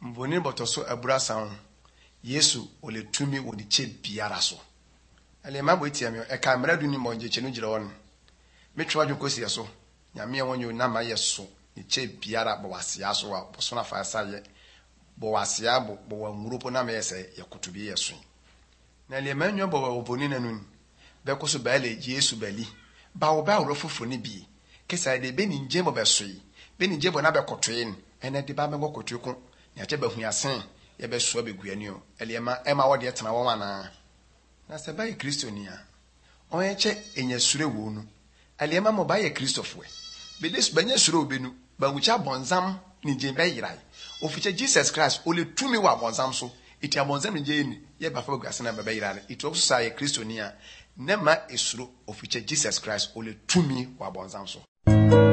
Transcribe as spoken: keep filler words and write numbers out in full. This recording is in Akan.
Mboni botoso abura sound. Yesu ole tumi woni che biara so. Ale mabo etia me e kamera du ni monje che no gira won. Metwa dwo kosi yeso. Nyame wonyo na ma yeso. Ni che biara bo wasia so wa bo so na fa saye. Bo wasia bo bo wanwuropo na me yese yakutubi yeso. Na le manyo bo wa oboni na nun. Be ko so ba le Yesu bali. Ba wo ba wo fofo ni bi. Kesa de be ni nje mo be so yi. Be ni nje bo na be kotoyin. Ene de ba me go kotoyi ko. Nya che ba hu asen. Ye be so be guani o. Eliema ema wo de tena wo wana. Na se ba ye Kristonia. Onye che enyasure wo nu. Eliema mo ba ye Kristofo e. Be des banya sure obenu. Ba wucha bonzam ni nje be yirai. Ofiche Jesus Christ ole tumi wa bonzam so. Iti abonzam ni nje ni. Ye ba fa guase na be yirai. Iti oso sa ye Kristonia. Nema esuro ofiche Jesus Christ ole tumi wa bonzam so.